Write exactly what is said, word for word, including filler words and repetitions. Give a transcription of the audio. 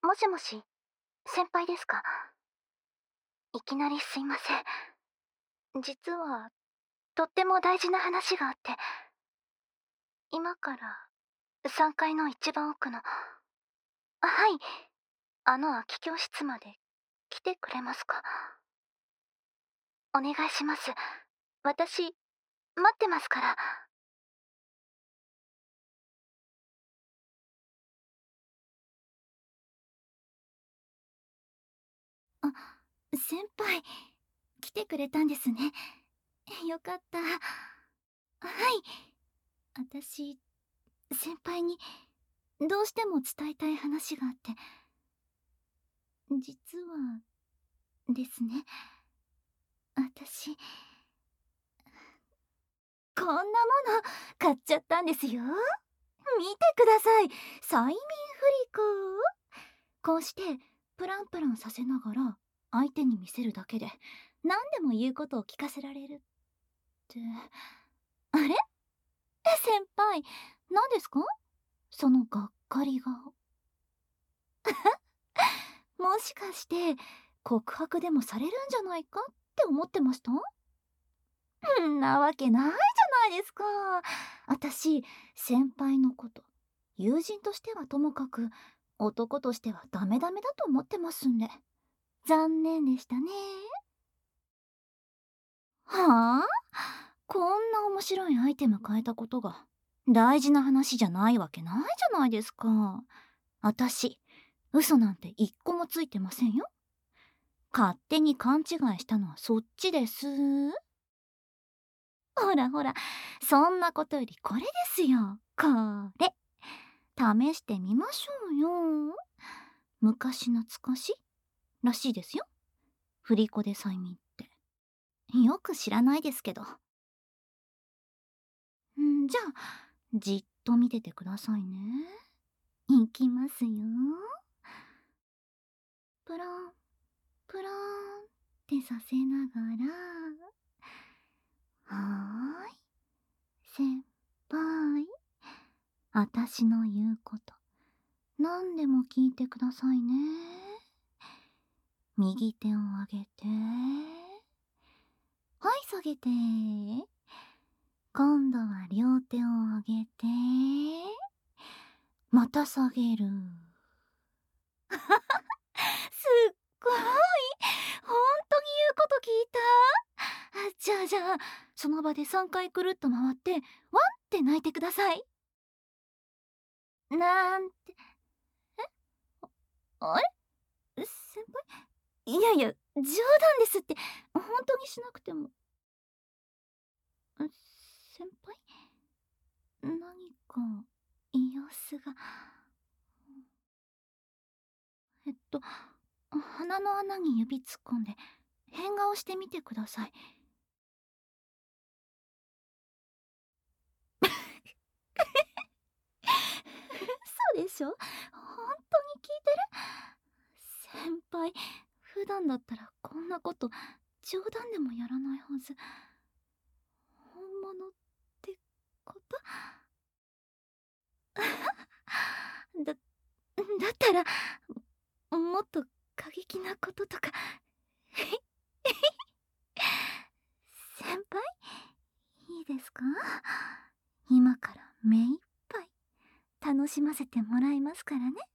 もしもし、先輩ですか？いきなりすいません。実は、とっても大事な話があって、今からさんがいの一番奥の、あ、はい、あの空き教室まで来てくれますか？お願いします。私、待ってますから。あ、先輩、来てくれたんですね。よかった。はい。私、先輩にどうしても伝えたい話があって、実はですね、私、こんなもの買っちゃったんですよ。見てください。催眠振り子。こうしてプランプランさせながら相手に見せるだけで何でも言うことを聞かせられるって。あれ、先輩、何ですかそのがっかり顔。もしかして告白でもされるんじゃないかって思ってました？んなわけないじゃないですか。私、先輩のこと友人としてはともかく男としてはダメダメだと思ってますんで。残念でしたね。はあ、こんな面白いアイテム変えたことが大事な話じゃないわけないじゃないですか。私、嘘なんて一個もついてませんよ。勝手に勘違いしたのはそっちです。ほらほら、そんなことよりこれですよ。これ。試してみましょうよ。昔懐かしらしいですよ。振り子で催眠って。よく知らないですけど。んじゃあ、じっと見ててくださいね。いきますよ。プラン、プランってさせながら。はーい。先輩。あたしの言うこと、何でも聞いてくださいね。右手を上げて。はい、下げて。今度は両手を上げて。また下げる。すっごい、ほんとに言うこと聞いた。あ、じゃあじゃあ、その場でさんかいくるっと回ってワンって泣いてください。なんて。え、あれ、先輩、いやいや、冗談ですって。本当にしなくても。先輩、何か様子が。えっと鼻の穴に指突っ込んで変顔してみてください。嘘でしょ、本当に聞いてる？先輩、普段だったらこんなこと冗談でもやらないはず。本物ってこと？だ、だったらもっと過激なこととか。先輩、いいですか？今から目いっぱい楽しませてもらいますからね。